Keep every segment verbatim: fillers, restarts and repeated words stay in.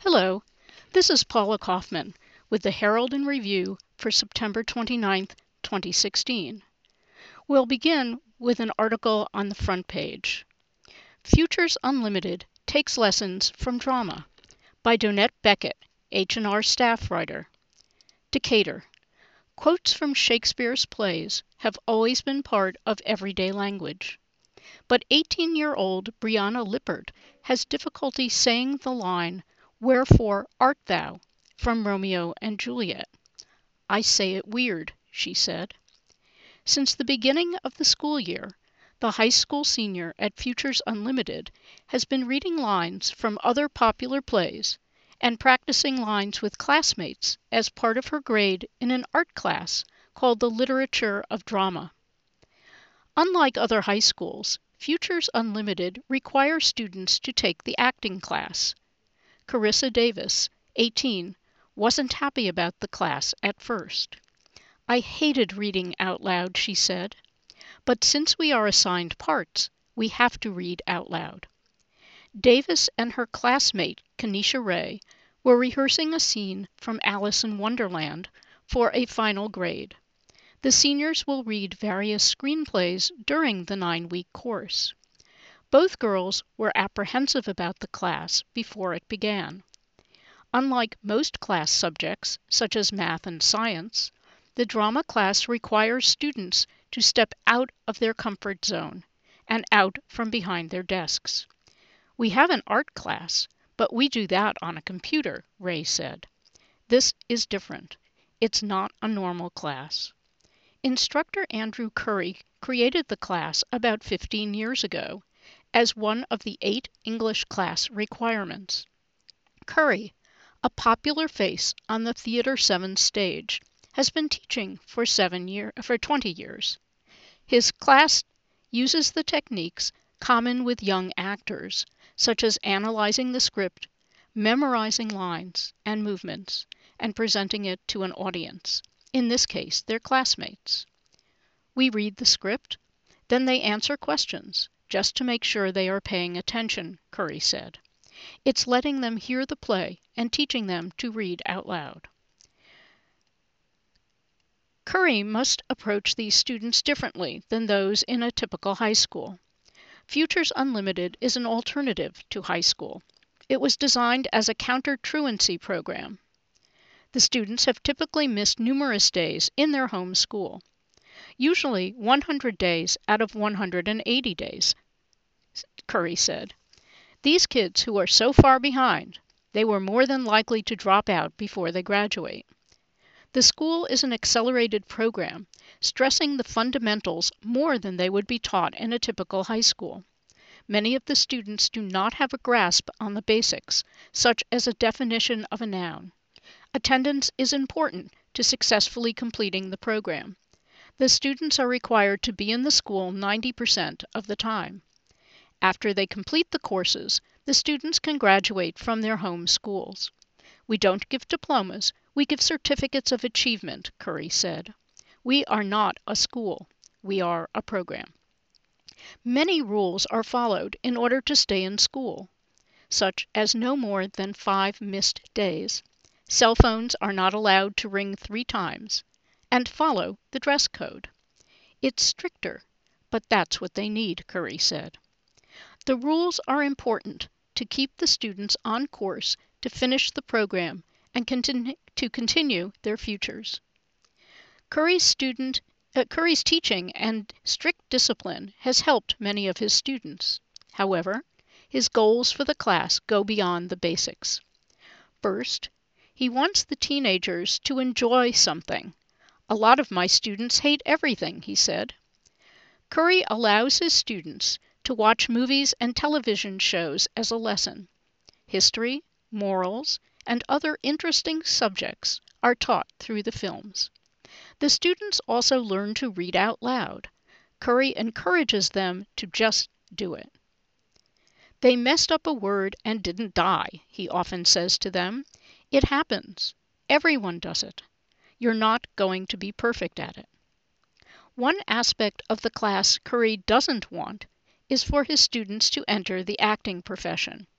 Hello, this is Paula Kaufman with the Herald and Review for September twenty-ninth, twenty sixteen. We'll begin with an article on the front page. Futures Unlimited Takes Lessons from Drama by Donette Beckett, H and R staff writer. Decatur. Quotes from Shakespeare's plays have always been part of everyday language. But eighteen-year-old Brianna Lippert has difficulty saying the line, "Wherefore art thou?" from Romeo and Juliet. "I say it weird," she said. Since the beginning of the school year, the high school senior at Futures Unlimited has been reading lines from other popular plays and practicing lines with classmates as part of her grade in an art class called the Literature of Drama. Unlike other high schools, Futures Unlimited requires students to take the acting class. Carissa Davis, eighteen, wasn't happy about the class at first. "I hated reading out loud," she said. "But since we are assigned parts, we have to read out loud." Davis and her classmate, Kenesha Ray, were rehearsing a scene from Alice in Wonderland for a final grade. The seniors will read various screenplays during the nine-week course. Both girls were apprehensive about the class before it began. Unlike most class subjects, such as math and science, the drama class requires students to step out of their comfort zone and out from behind their desks. "We have an art class, but we do that on a computer," Ray said. "This is different. It's not a normal class." Instructor Andrew Curry created the class about fifteen years ago as one of the eight English class requirements. Curry, a popular face on the Theater seven stage, has been teaching for seven year, for twenty years. His class uses the techniques common with young actors, such as analyzing the script, memorizing lines and movements, and presenting it to an audience, in this case their classmates. "We read the script, then they answer questions, just to make sure they are paying attention," Curry said. "It's letting them hear the play and teaching them to read out loud." Curry must approach these students differently than those in a typical high school. Futures Unlimited is an alternative to high school. It was designed as a counter-truancy program. The students have typically missed numerous days in their home school, usually one hundred days out of one hundred eighty days, Curry said. "These kids who are so far behind, they were more than likely to drop out before they graduate." The school is an accelerated program, stressing the fundamentals more than they would be taught in a typical high school. Many of the students do not have a grasp on the basics, such as a definition of a noun. Attendance is important to successfully completing the program. The students are required to be in the school ninety percent of the time. After they complete the courses, the students can graduate from their home schools. "We don't give diplomas, we give certificates of achievement," Curry said. "We are not a school, we are a program." Many rules are followed in order to stay in school, such as no more than five missed days. Cell phones are not allowed to ring three times, and follow the dress code. "It's stricter, but that's what they need," Curry said. The rules are important to keep the students on course to finish the program and continue to continue their futures. Curry's student uh, Curry's teaching and strict discipline has helped many of his students. However, his goals for the class go beyond the basics. First, he wants the teenagers to enjoy something. "A lot of my students hate everything," he said. Curry allows his students to watch movies and television shows as a lesson. History, morals, and other interesting subjects are taught through the films. The students also learn to read out loud. Curry encourages them to just do it. "They messed up a word and didn't die," he often says to them. "It happens. Everyone does it. You're not going to be perfect at it." One aspect of the class Curry doesn't want is for his students to enter the acting profession.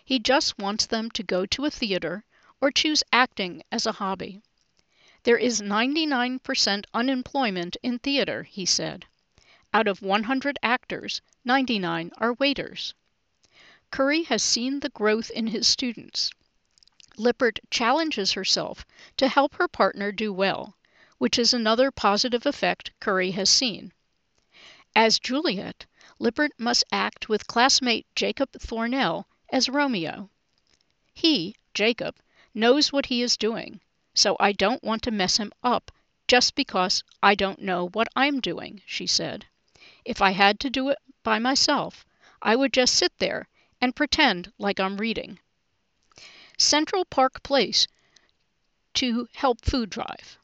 He just wants them to go to a theater or choose acting as a hobby. There is ninety-nine percent unemployment in theater, he said. Out of one hundred actors, ninety-nine are waiters. Curry has seen the growth in his students. Lippert challenges herself to help her partner do well, which is another positive effect Curry has seen. As Juliet, Lippert must act with classmate Jacob Thornell as Romeo. He, Jacob, knows what he is doing, so I don't want to mess him up just because I don't know what I'm doing, she said. If I had to do it by myself, I would just sit there and pretend like I'm reading. Central Park Place to help food drive.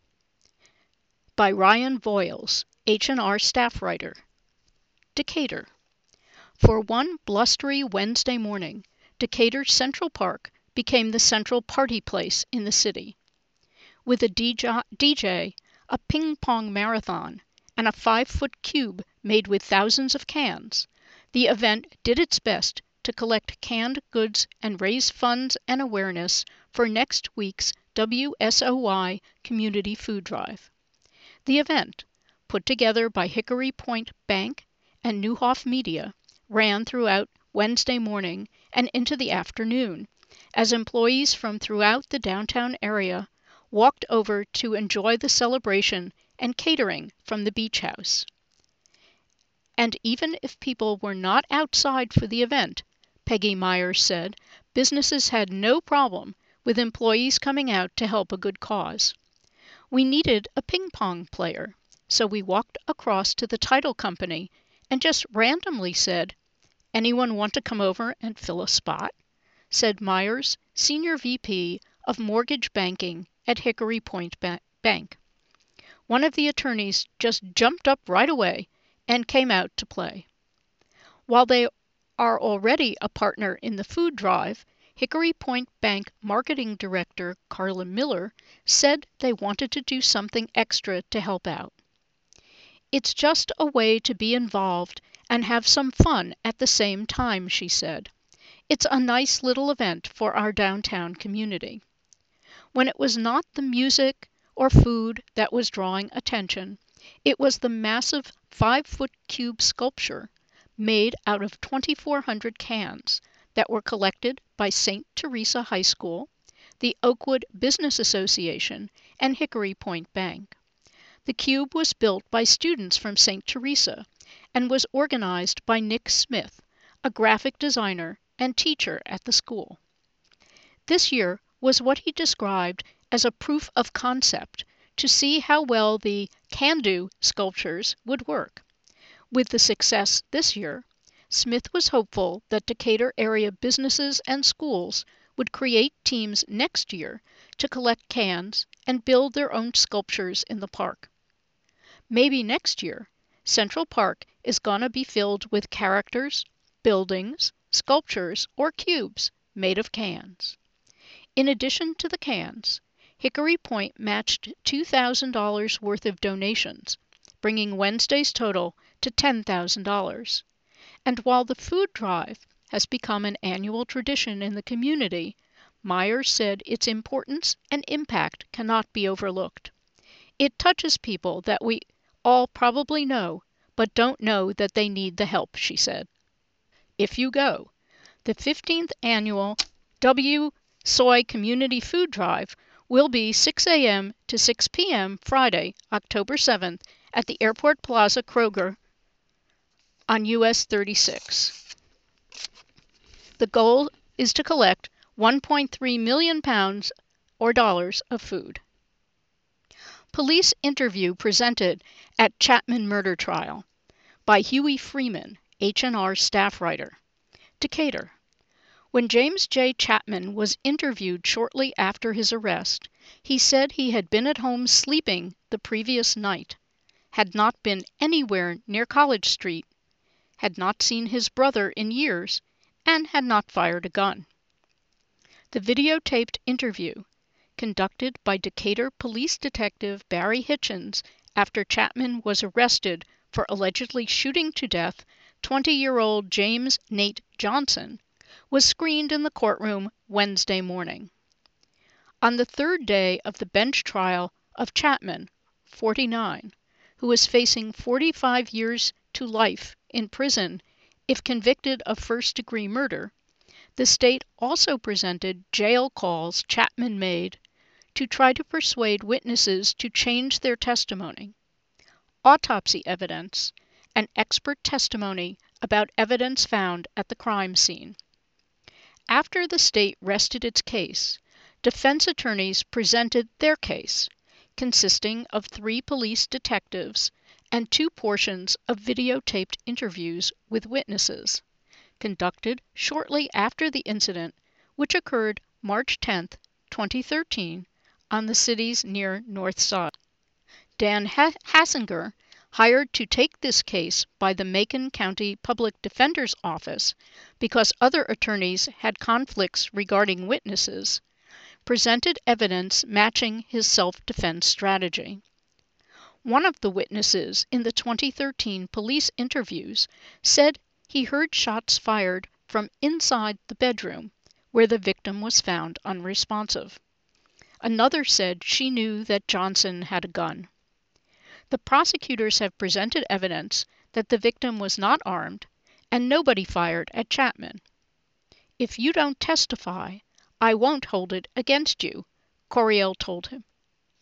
By Ryan Voiles, H and R staff writer. Decatur. For one blustery Wednesday morning, Decatur Central Park became the central party place in the city. With a D J, a ping-pong marathon, and a five-foot cube made with thousands of cans, the event did its best to collect canned goods and raise funds and awareness for next week's W S O Y Community Food Drive. The event, put together by Hickory Point Bank and Neuhoff Media, ran throughout Wednesday morning and into the afternoon, as employees from throughout the downtown area walked over to enjoy the celebration and catering from the beach house. And even if people were not outside for the event, Peggy Myers said, businesses had no problem with employees coming out to help a good cause. We needed a ping-pong player, so we walked across to the title company and just randomly said, "Anyone want to come over and fill a spot?" said Myers, Senior V P of Mortgage Banking at Hickory Point ba- Bank. One of the attorneys just jumped up right away and came out to play. While they are already a partner in the food drive, Hickory Point Bank Marketing Director Carla Miller said they wanted to do something extra to help out. "It's just a way to be involved and have some fun at the same time," she said. "It's a nice little event for our downtown community." When it was not the music or food that was drawing attention, it was the massive five-foot cube sculpture made out of twenty-four hundred cans that were collected by Saint Teresa High School, the Oakwood Business Association, and Hickory Point Bank. The cube was built by students from Saint Teresa and was organized by Nick Smith, a graphic designer and teacher at the school. This year was what he described as a proof of concept to see how well the can-do sculptures would work. With the success this year, Smith was hopeful that Decatur area businesses and schools would create teams next year to collect cans and build their own sculptures in the park. Maybe next year, Central Park is going to be filled with characters, buildings, sculptures, or cubes made of cans. In addition to the cans, Hickory Point matched two thousand dollars worth of donations, bringing Wednesday's total to ten thousand dollars. And while the food drive has become an annual tradition in the community, Myers said its importance and impact cannot be overlooked. It touches people that we all probably know, but don't know that they need the help, she said. If you go, the fifteenth annual W S O Y Community Food Drive will be six a.m. to six p.m. Friday, October seventh at the Airport Plaza Kroger on U S thirty-six. The goal is to collect one point three million pounds or dollars of food. Police interview presented at Chapman murder trial by Huey Freeman, H and R staff writer. Decatur. When James J. Chapman was interviewed shortly after his arrest, he said he had been at home sleeping the previous night, had not been anywhere near College Street, had not seen his brother in years, and had not fired a gun. The videotaped interview, conducted by Decatur Police Detective Barry Hitchens after Chapman was arrested for allegedly shooting to death twenty-year-old James Nate Johnson, was screened in the courtroom Wednesday morning. On the third day of the bench trial of Chapman, forty-nine, who was facing forty-five years to life in prison if convicted of first-degree murder, the state also presented jail calls Chapman made to try to persuade witnesses to change their testimony, autopsy evidence, and expert testimony about evidence found at the crime scene. After the state rested its case, defense attorneys presented their case, consisting of three police detectives and two portions of videotaped interviews with witnesses, conducted shortly after the incident, which occurred March tenth, twenty thirteen, on the city's near North Side. Dan Hassinger, hired to take this case by the Macon County Public Defender's Office because other attorneys had conflicts regarding witnesses, presented evidence matching his self-defense strategy. One of the witnesses in the twenty thirteen police interviews said he heard shots fired from inside the bedroom where the victim was found unresponsive. Another said she knew that Johnson had a gun. The prosecutors have presented evidence that the victim was not armed and nobody fired at Chapman. "If you don't testify, I won't hold it against you," Coryell told him,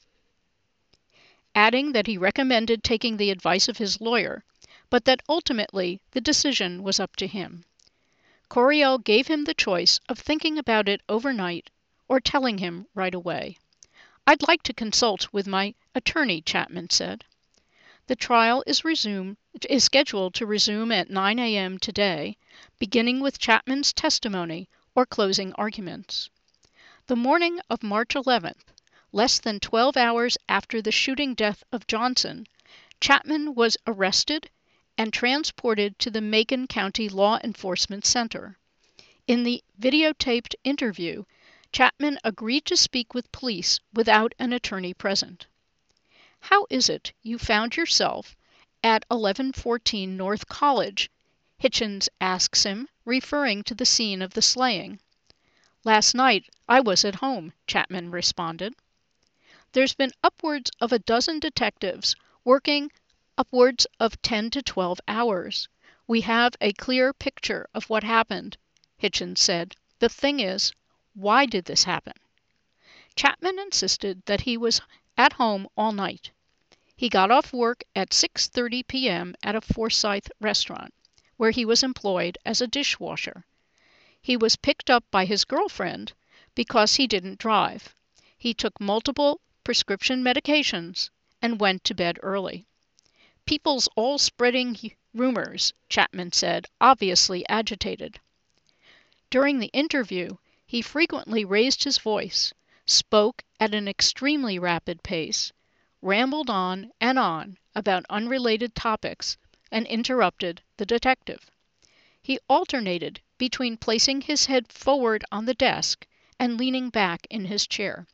adding that he recommended taking the advice of his lawyer, but that ultimately the decision was up to him. Coryell gave him the choice of thinking about it overnight or telling him right away. "I'd like to consult with my attorney," Chapman said. The trial is resumed is scheduled to resume at nine a m today, beginning with Chapman's testimony or closing arguments. The morning of March eleventh, less than twelve hours after the shooting death of Johnson, Chapman was arrested and transported to the Macon County Law Enforcement Center. In the videotaped interview, Chapman agreed to speak with police without an attorney present. "How is it you found yourself at eleven fourteen North College?" Hitchens asks him, referring to the scene of the slaying. "Last night I was at home," Chapman responded. "There's been upwards of a dozen detectives working upwards of ten to twelve hours. We have a clear picture of what happened," Hitchens said. "The thing is, why did this happen?" Chapman insisted that he was at home all night. He got off work at six thirty p m at a Forsyth restaurant, where he was employed as a dishwasher. He was picked up by his girlfriend because he didn't drive. He took multiple prescription medications and went to bed early. "People's all spreading rumors," Chapman said, obviously agitated. During the interview, he frequently raised his voice, spoke at an extremely rapid pace, rambled on and on about unrelated topics, and interrupted the detective. He alternated between placing his head forward on the desk and leaning back in his chair.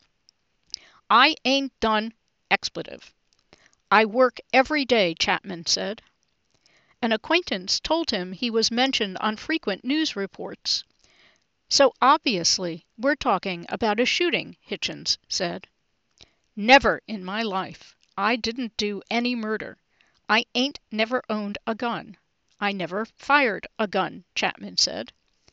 "I ain't done," expletive. "I work every day," Chapman said. An acquaintance told him he was mentioned on frequent news reports. "So obviously we're talking about a shooting," Hitchens said. "Never in my life. I didn't do any murder. I ain't never owned a gun. I never fired a gun," Chapman said.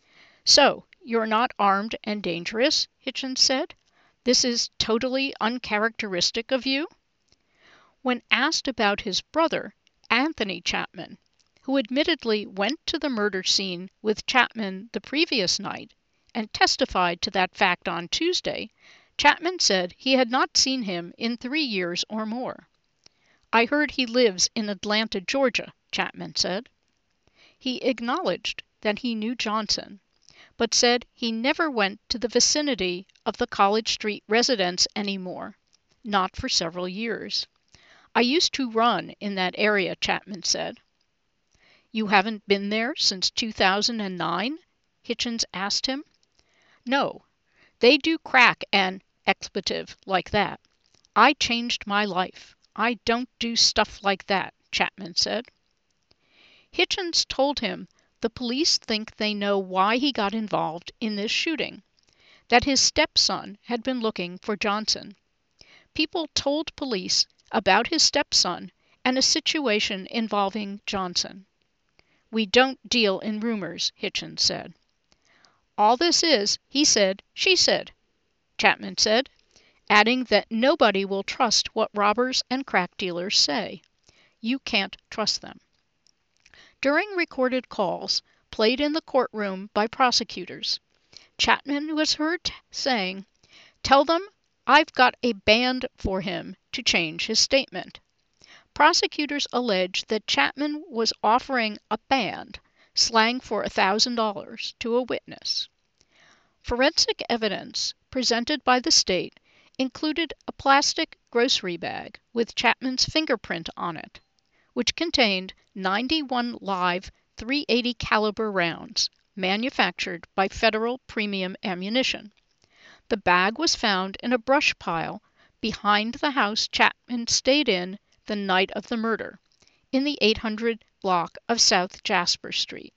"So you're not armed and dangerous?" Hitchens said. "This is totally uncharacteristic of you?" When asked about his brother, Anthony Chapman, who admittedly went to the murder scene with Chapman the previous night and testified to that fact on Tuesday, Chapman said he had not seen him in three years or more. "I heard he lives in Atlanta, Georgia," Chapman said. He acknowledged that he knew Johnson, but said he never went to the vicinity of the College Street residence anymore, not for several years. "I used to run in that area," Chapman said. "You haven't been there since two thousand nine?" Hitchens asked him. "No. They do crack and expletive like that. I changed my life. I don't do stuff like that," Chapman said. Hitchens told him the police think they know why he got involved in this shooting, that his stepson had been looking for Johnson. People told police about his stepson and a situation involving Johnson. "We don't deal in rumors," Hitchens said. "All this is, he said, she said," Chapman said, adding that nobody will trust what robbers and crack dealers say. You can't trust them. During recorded calls, played in the courtroom by prosecutors, Chapman was heard saying, "Tell them I've got a band for him to change his statement." Prosecutors allege that Chapman was offering a band, slang for one thousand dollars, to a witness. Forensic evidence presented by the state included a plastic grocery bag with Chapman's fingerprint on it, which contained ninety-one live three eighty caliber rounds manufactured by Federal Premium Ammunition. The bag was found in a brush pile behind the house Chapman stayed in the night of the murder, in the eight hundred block of South Jasper Street.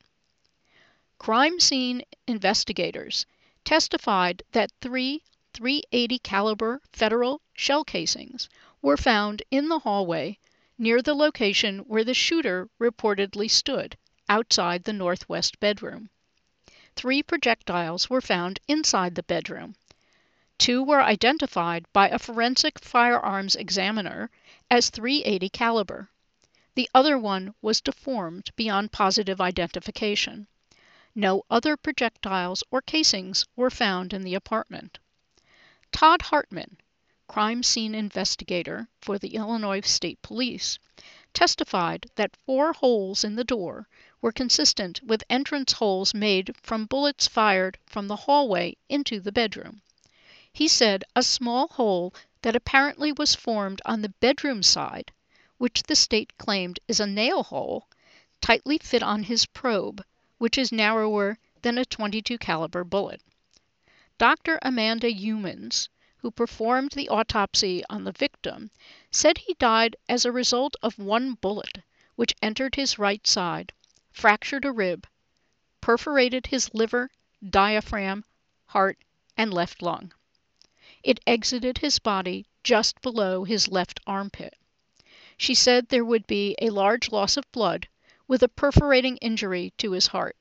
Crime scene investigators testified that three three eighty caliber Federal shell casings were found in the hallway near the location where the shooter reportedly stood, outside the northwest bedroom. Three projectiles were found inside the bedroom. Two were identified by a forensic firearms examiner as three eighty caliber. The other one was deformed beyond positive identification. No other projectiles or casings were found in the apartment. Todd Hartman, crime scene investigator for the Illinois State Police, testified that four holes in the door were consistent with entrance holes made from bullets fired from the hallway into the bedroom. He said a small hole that apparently was formed on the bedroom side, which the state claimed is a nail hole, tightly fit on his probe, which is narrower than a twenty-two caliber bullet. Doctor Amanda Humans, who performed the autopsy on the victim, said he died as a result of one bullet, which entered his right side, fractured a rib, perforated his liver, diaphragm, heart, and left lung. It exited his body just below his left armpit. She said there would be a large loss of blood with a perforating injury to his heart.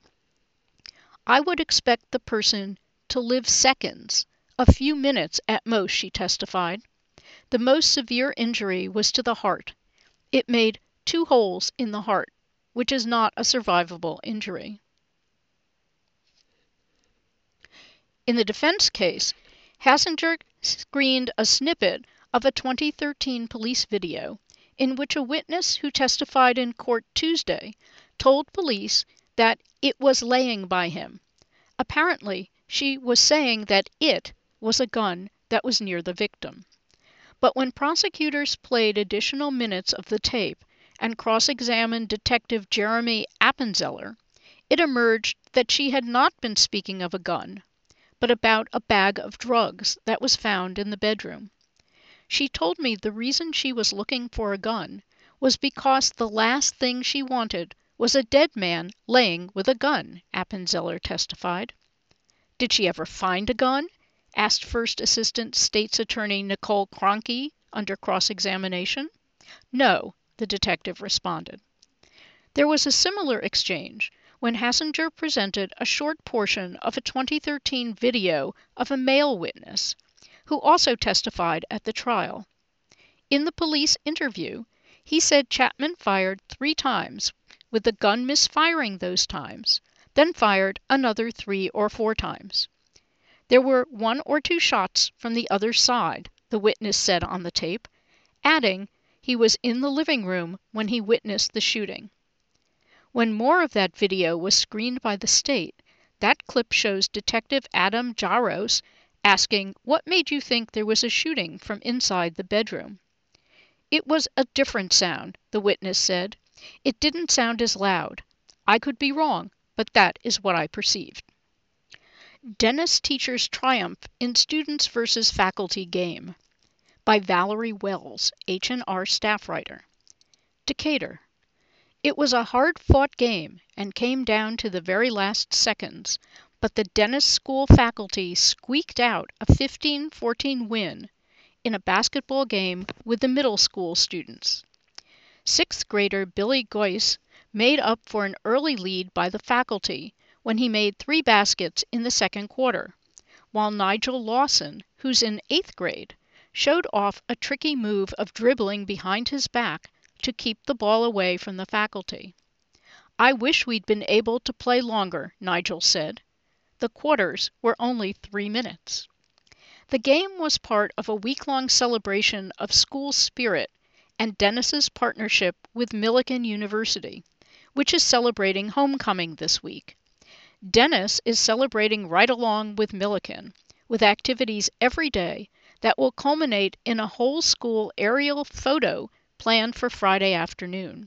"I would expect the person to live seconds, a few minutes at most," she testified. The most severe injury was to the heart. It made two holes in the heart, which is not a survivable injury. In the defense case, Hassinger screened a snippet of a twenty thirteen police video in which a witness who testified in court Tuesday told police that it was laying by him. Apparently, she was saying that it was a gun that was near the victim. But when prosecutors played additional minutes of the tape and cross-examined Detective Jeremy Appenzeller, it emerged that she had not been speaking of a gun, but about a bag of drugs that was found in the bedroom. She told me the reason she was looking for a gun was because the last thing she wanted was a dead man laying with a gun, Appenzeller testified. "Did she ever find a gun?" asked First Assistant State's Attorney Nicole Cronky under cross-examination. "No," the detective responded. There was a similar exchange when Hassinger presented a short portion of a twenty thirteen video of a male witness, who also testified at the trial. In the police interview, he said Chapman fired three times, with the gun misfiring those times, then fired another three or four times. There were one or two shots from the other side, the witness said on the tape, adding he was in the living room when he witnessed the shooting. When more of that video was screened by the state, that clip shows Detective Adam Jaros asking, "What made you think there was a shooting from inside the bedroom?" "It was a different sound," the witness said. "It didn't sound as loud. I could be wrong, but that is what I perceived." Dentist Teachers Triumph in Students versus Faculty Game by Valerie Wells, H and R staff writer. Decatur. It was a hard-fought game and came down to the very last seconds, but the Dennis School faculty squeaked out a fifteen fourteen win in a basketball game with the middle school students. Sixth grader Billy Goyce made up for an early lead by the faculty when he made three baskets in the second quarter, while Nigel Lawson, who's in eighth grade, showed off a tricky move of dribbling behind his back to keep the ball away from the faculty. "I wish we'd been able to play longer," Nigel said. The quarters were only three minutes. The game was part of a week-long celebration of school spirit and Dennis's partnership with Millikan University, which is celebrating homecoming this week. Dennis is celebrating right along with Millikan, with activities every day that will culminate in a whole school aerial photo planned for Friday afternoon.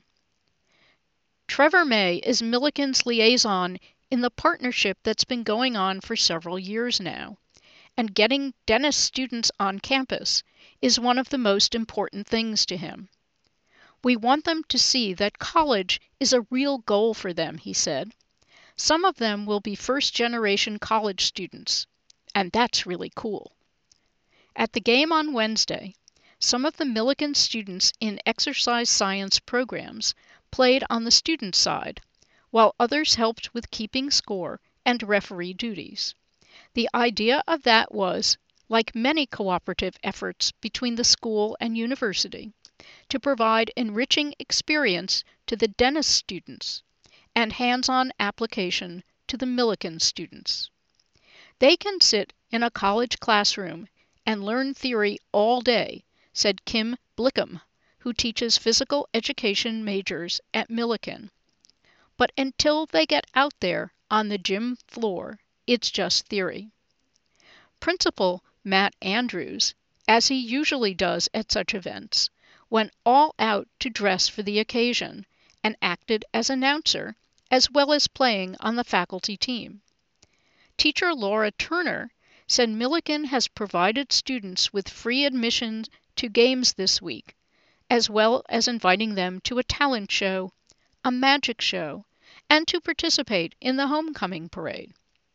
Trevor May is Millikan's liaison in the partnership that's been going on for several years now, and getting Dennis students on campus is one of the most important things to him. "We want them to see that college is a real goal for them," he said. "Some of them will be first-generation college students, and that's really cool." At the game on Wednesday, some of the Millikan students in exercise science programs played on the student side, while others helped with keeping score and referee duties. The idea of that was, like many cooperative efforts between the school and university, to provide enriching experience to the Dennis students and hands-on application to the Millikan students. "They can sit in a college classroom and learn theory all day," said Kim Blickham, who teaches physical education majors at Millikan. "But until they get out there on the gym floor, it's just theory." Principal Matt Andrews, as he usually does at such events, went all out to dress for the occasion and acted as announcer as well as playing on the faculty team. Teacher Laura Turner said Millikan has provided students with free admission to games this week, as well as inviting them to a talent show, a magic show, and to participate in the homecoming parade.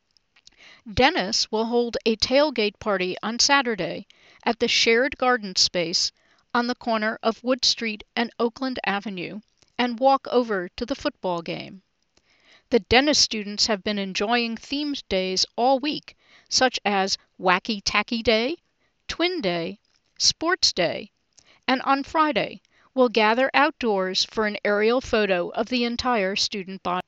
Dennis will hold a tailgate party on Saturday at the shared garden space on the corner of Wood Street and Oakland Avenue and walk over to the football game. The Dennis students have been enjoying themed days all week, such as Wacky Tacky Day, Twin Day, Sports Day, and on Friday will gather outdoors for an aerial photo of the entire student body.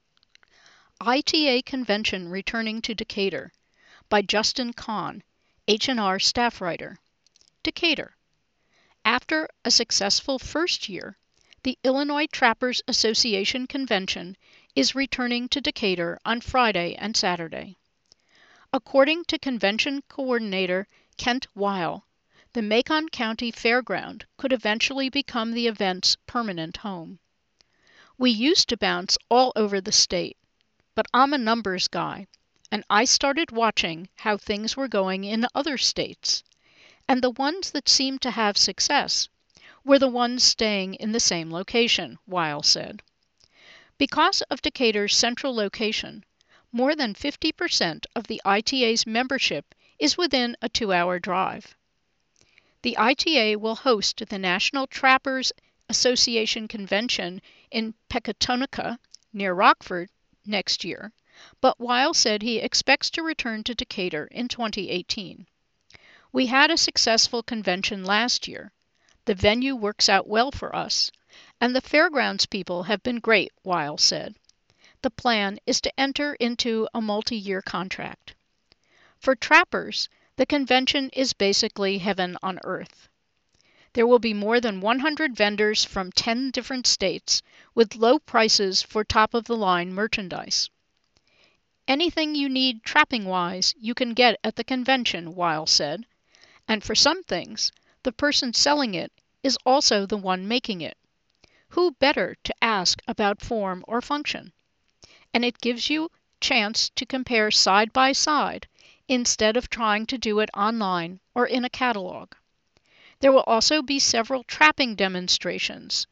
I T A Convention Returning to Decatur by Justin Kahn, H and R staff writer. Decatur. After a successful first year, the Illinois Trappers Association Convention is returning to Decatur on Friday and Saturday. According to convention coordinator Kent Weil, the Macon County Fairground could eventually become the event's permanent home. "We used to bounce all over the state, but I'm a numbers guy, and I started watching how things were going in other states, and the ones that seemed to have success were the ones staying in the same location," Weil said. Because of Decatur's central location, more than fifty percent of the I T A's membership is within a two-hour drive. The I T A will host the National Trappers Association Convention in Pecatonica, near Rockford, next year, but Weil said he expects to return to Decatur in twenty eighteen. "We had a successful convention last year. The venue works out well for us, and the fairgrounds people have been great," Weil said. The plan is to enter into a multi-year contract. For trappers, the convention is basically heaven on earth. There will be more than one hundred vendors from ten different states with low prices for top-of-the-line merchandise. "Anything you need trapping-wise you can get at the convention," Weil said, "and for some things, the person selling it is also the one making it. Who better to ask about form or function? And it gives you a chance to compare side by side instead of trying to do it online or in a catalog. There will also be several trapping demonstrations,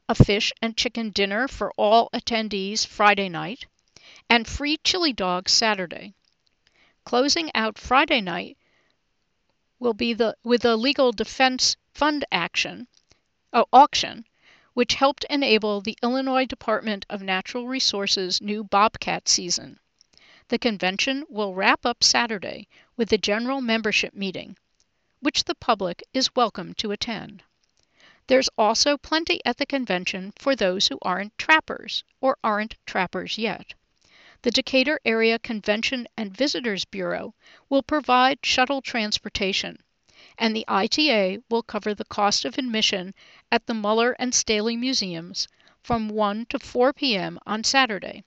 a fish and chicken dinner for all attendees Friday night, and free chili dogs Saturday. Closing out Friday night will be the with a legal defense fund action, oh, auction, which helped enable the Illinois Department of Natural Resources' new Bobcat season. The convention will wrap up Saturday with the general membership meeting, which the public is welcome to attend. There's also plenty at the convention for those who aren't trappers or aren't trappers yet. The Decatur Area Convention and Visitors Bureau will provide shuttle transportation, and the I T A will cover the cost of admission at the Muller and Staley Museums from one to four p m on Saturday.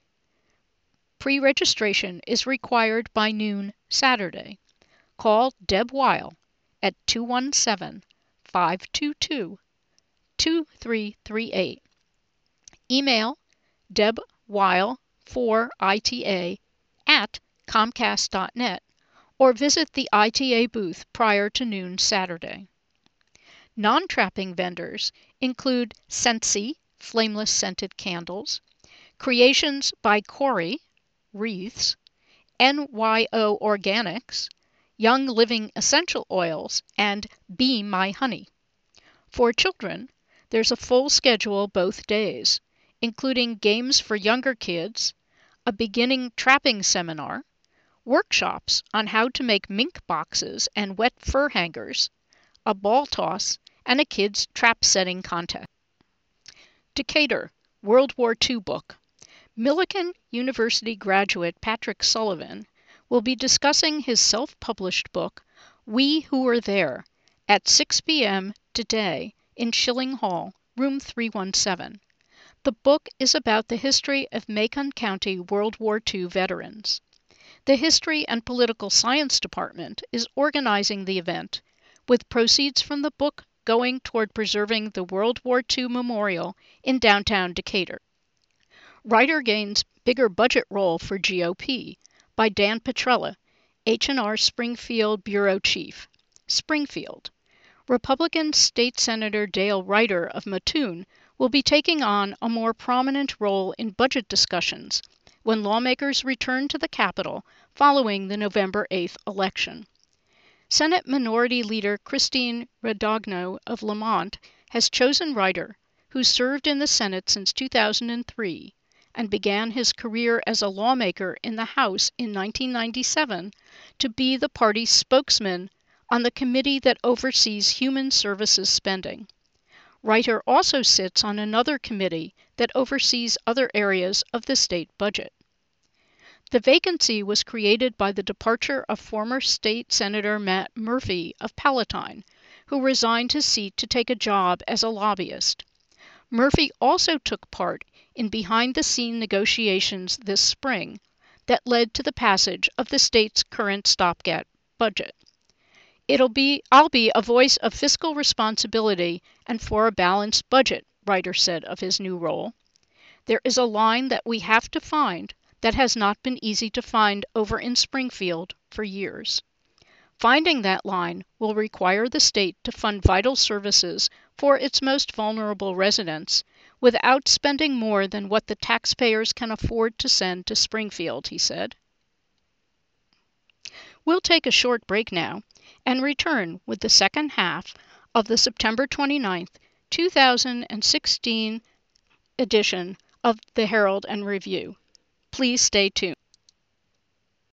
Pre-registration is required by noon Saturday. Call Deb Weil at two one seven, five two two, two three three eight. Email debweil four I T A at comcast dot net or visit the I T A booth prior to noon Saturday. Non-trapping vendors include Scentsy, flameless scented candles, Creations by Corey, wreaths, N Y O Organics, Young Living essential oils, and Be My Honey. For children, there's a full schedule both days, including games for younger kids, a beginning trapping seminar, workshops on how to make mink boxes and wet fur hangers, a ball toss, and a kids' trap setting contest. Decatur, World War Two book. Millikan University graduate Patrick Sullivan will be discussing his self-published book, We Who Were There, at six p m today in Schilling Hall, room three one seven. The book is about the history of Macon County World War Two veterans. The History and Political Science Department is organizing the event, with proceeds from the book going toward preserving the World War Two Memorial in downtown Decatur. Writer gains bigger budget role for G O P by Dan Petrella, H and R Springfield Bureau Chief. Springfield. Republican State Senator Dale Ryder of Mattoon will be taking on a more prominent role in budget discussions when lawmakers return to the Capitol following the November eighth election. Senate Minority Leader Christine Radogno of Lamont has chosen Ryder, who served in the Senate since two thousand three and began his career as a lawmaker in the House in nineteen ninety-seven, to be the party's spokesman on the committee that oversees human services spending. Ryder also sits on another committee that oversees other areas of the state budget. The vacancy was created by the departure of former State Senator Matt Murphy of Palatine, who resigned his seat to take a job as a lobbyist. Murphy also took part in behind-the-scene negotiations this spring that led to the passage of the state's current stopgap budget. It'll be, I'll be a voice of fiscal responsibility and for a balanced budget, Ryder said of his new role. There is a line that we have to find that has not been easy to find over in Springfield for years. Finding that line will require the state to fund vital services for its most vulnerable residents without spending more than what the taxpayers can afford to send to Springfield, he said. We'll take a short break now and return with the second half of the September twenty-ninth, two thousand sixteen edition of the Herald and Review. Please stay tuned.